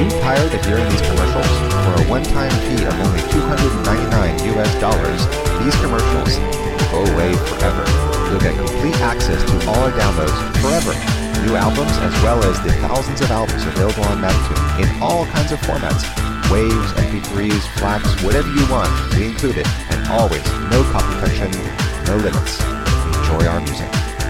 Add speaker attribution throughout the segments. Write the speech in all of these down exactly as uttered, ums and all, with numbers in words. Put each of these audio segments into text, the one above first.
Speaker 1: you tired of hearing these commercials? For a one-time fee of only two hundred ninety-nine U S dollars, these commercials will go away forever. You'll get complete access to all our downloads forever. New albums as well as the thousands of albums available on Magtune in all kinds of formats. Waves, M P threes, FLACs, whatever you want, we include it. And always, no copy protection, no limits. Enjoy our music.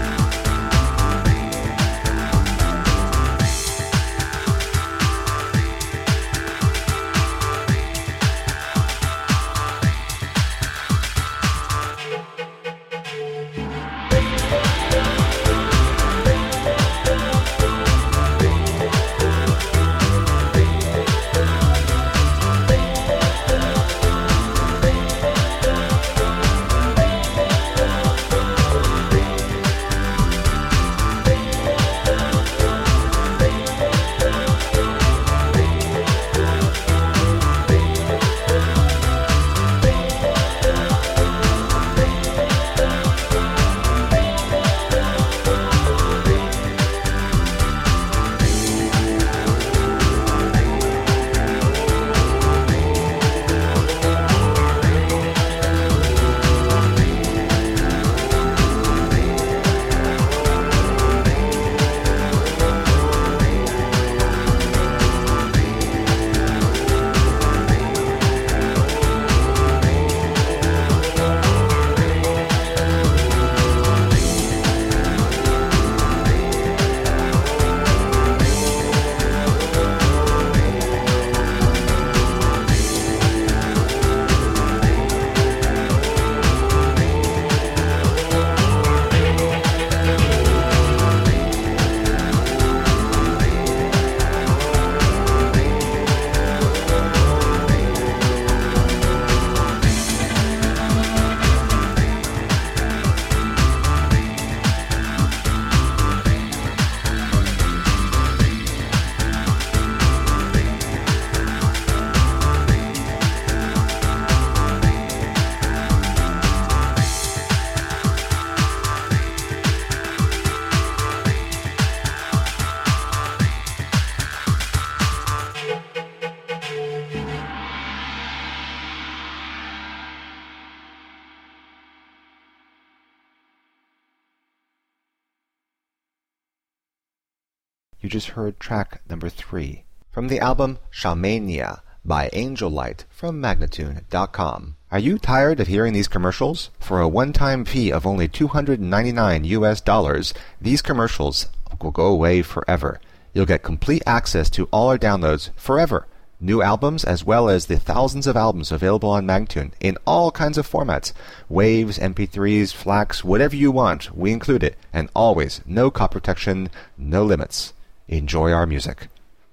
Speaker 1: You just heard track number three from the album Shamania by Angel Light from Magnatune dot com. Are you tired of hearing these commercials? For a one-time fee of only two hundred ninety-nine U S dollars, these commercials will go away forever. You'll get complete access to all our downloads forever. New albums as well as the thousands of albums available on Magtune in all kinds of formats. Waves, M P threes, FLACs, whatever you want, we include it. And always, no copy protection, no limits. Enjoy our music.